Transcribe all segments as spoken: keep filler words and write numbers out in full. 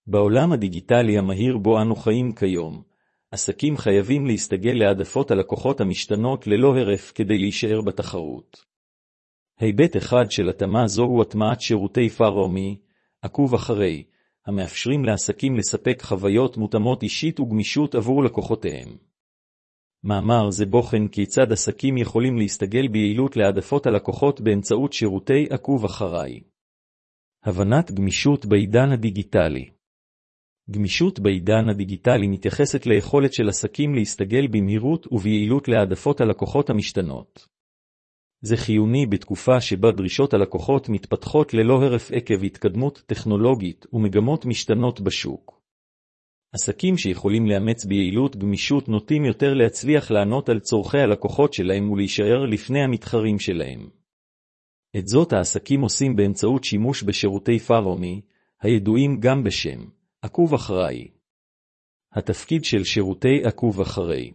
בעולם הדיגיטלי המהיר בו אנו חיים כיום, עסקים חייבים להסתגל להעדפות הלקוחות המשתנות ללא הרף כדי להישאר בתחרות. היבט אחד של התאמה זו הוא הטמעת שירותי פארומי, עקוב אחרי, המאפשרים לעסקים לספק חוויות מותאמות אישית וגמישות עבור לקוחותיהם. מאמר זה בוחן כיצד עסקים יכולים להסתגל ביעילות להעדפות הלקוחות באמצעות שירותי עקוב אחרי. הבנת גמישות בעידן הדיגיטלי. גמישות בעידן הדיגיטלי מתייחסת ליכולת של עסקים להסתגל במהירות וביעילות להעדפות הלקוחות המשתנות. זה חיוני בתקופה שבה דרישות הלקוחות מתפתחות ללא הרף עקב התקדמות טכנולוגית ומגמות משתנות בשוק. עסקים שיכולים לאמץ ביעילות גמישות נוטים יותר להצליח לענות על צורכי הלקוחות שלהם ולהישאר לפני המתחרים שלהם. את זאת העסקים עושים באמצעות שימוש בשירותי פארומי, הידועים גם בשם עקוב אחרי. התפקיד של שירותי עקוב אחרי.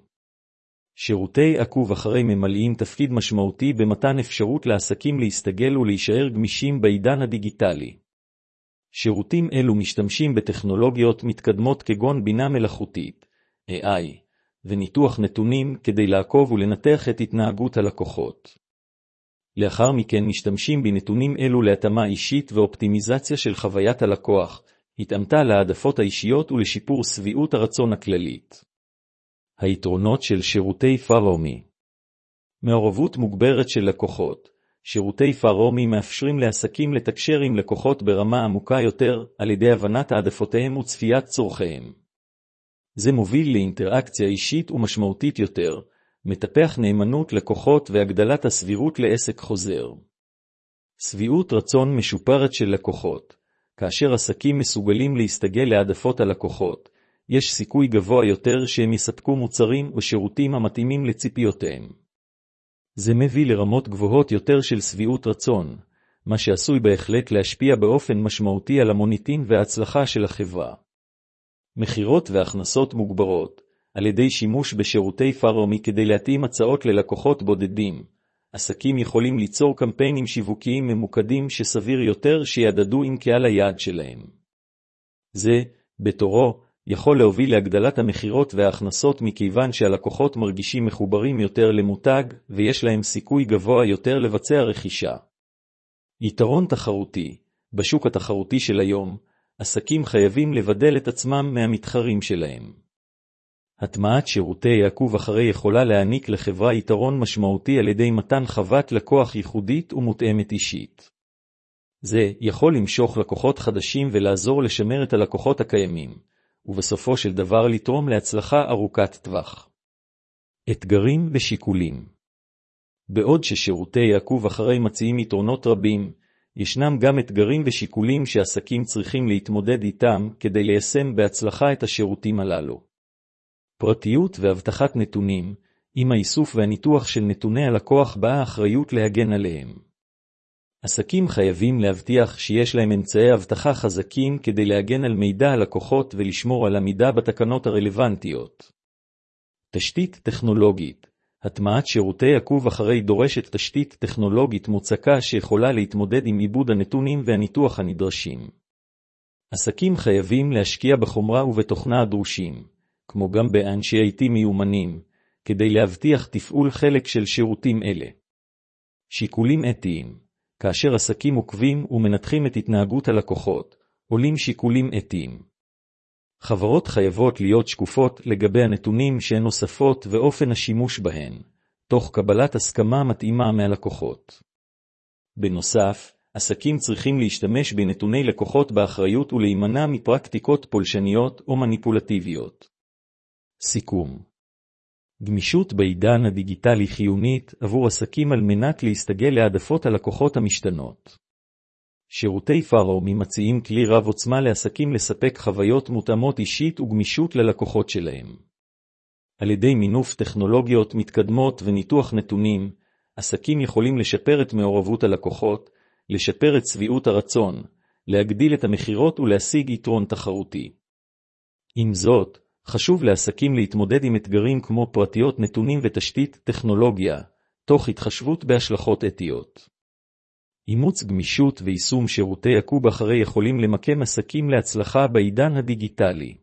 שירותי עקוב אחרי ממלאים תפקיד משמעותי במתן אפשרות לעסקים להסתגל ולהישאר גמישים בעידן הדיגיטלי. שירותים אלו משתמשים בטכנולוגיות מתקדמות כגון בינה מלאכותית, איי איי, וניתוח נתונים כדי לעקוב ולנתח את התנהגות הלקוחות. לאחר מכן משתמשים בנתונים אלו להתאמה אישית ואופטימיזציה של חוויית הלקוח, התאמתה להעדפות האישיות ולשיפור שביעות הרצון הכללית. היתרונות של שירותי פארומי. מעורבות מוגברת של לקוחות. שירותי פארומי מאפשרים לעסקים לתקשר עם לקוחות ברמה עמוקה יותר על ידי הבנת העדפותיהם וצפיית צורכיהם. זה מוביל לאינטראקציה אישית ומשמעותית יותר, מטפח נאמנות לקוחות והגדלת הסבירות לעסק חוזר. שביעות רצון משופרת של לקוחות. כאשר עסקים מסוגלים להסתגל להעדפות הלקוחות, יש סיכוי גבוה יותר שהם יספקו מוצרים ושירותים המתאימים לציפיותיהם. זה מביא לרמות גבוהות יותר של שביעות רצון, מה שעשוי בהחלט להשפיע באופן משמעותי על המוניטין וההצלחה של החברה. מחירות והכנסות מוגברות, על ידי שימוש בשירותי פארומי כדי להתאים הצעות ללקוחות בודדים, עסקים יכולים ליצור קמפיינים שיווקיים ממוקדים שסביר יותר שיעדדו עם קהל היעד שלהם. זה, בתורו, יכול להוביל להגדלת המחירות וההכנסות מכיוון שהלקוחות מרגישים מחוברים יותר למותג ויש להם סיכוי גבוה יותר לבצע רכישה. יתרון תחרותי. בשוק התחרותי של היום, עסקים חייבים לבדל את עצמם מהמתחרים שלהם. הטמעת שירותי עקוב אחרי יכולה להעניק לחברה יתרון משמעותי על ידי מתן חוות לקוח ייחודית ומותאמת אישית. זה יכול למשוך לקוחות חדשים ולעזור לשמר את הלקוחות הקיימים, ובסופו של דבר לתרום להצלחה ארוכת טווח. אתגרים ושיקולים. בעוד ששירותי עקוב אחרי מציעים יתרונות רבים, ישנם גם אתגרים ושיקולים שעסקים צריכים להתמודד איתם כדי ליישם בהצלחה את השירותים הללו. פרטיות והבטחת נתונים, עם האיסוף והניתוח של נתוני הלקוח באה אחריות להגן עליהם. עסקים חייבים להבטיח שיש להם אמצעי אבטחה חזקים כדי להגן על מידע הלקוחות ולשמור על עמידה בתקנות הרלוונטיות. תשתית טכנולוגית. הטמעת שירותי עקוב אחרי דורשת תשתית טכנולוגית מוצקה שיכולה להתמודד עם עיבוד הנתונים והניתוח הנדרשים. עסקים חייבים להשקיע בחומרה ובתוכנה הדרושים, כמו גם באנשי איי טי מיומנים, כדי להבטיח תפעול חלק של שירותים אלה. שיקולים אתיים. כאשר עסקים עוקבים ומנתחים את התנהגות הלקוחות, עולים שיקולים אתיים. חברות חייבות להיות שקופות לגבי הנתונים שהן נוספות ואופן השימוש בהן, תוך קבלת הסכמה מתאימה מהלקוחות. בנוסף, עסקים צריכים להשתמש בנתוני לקוחות באחריות ולהימנע מפרקטיקות פולשניות או מניפולטיביות. סיכום. גמישות בעידן הדיגיטלי חיונית עבור עסקים על מנת להסתגל להעדפות הלקוחות המשתנות. שירותי פארומי מציעים כלי רב עוצמה לעסקים לספק חוויות מותאמות אישית וגמישות ללקוחות שלהם. על ידי מינוף טכנולוגיות מתקדמות וניתוח נתונים, עסקים יכולים לשפר את מעורבות הלקוחות, לשפר את שביעות הרצון, להגדיל את המחירות ולהשיג יתרון תחרותי. עם זאת, חשוב לעסקים להתמודד עם אתגרים כמו פרטיות נתונים ותשתית טכנולוגיה, תוך התחשבות בהשלכות אתיות. אימוץ גמישות ויישום שירותי עקוב אחרי יכולים למקם עסקים להצלחה בעידן הדיגיטלי.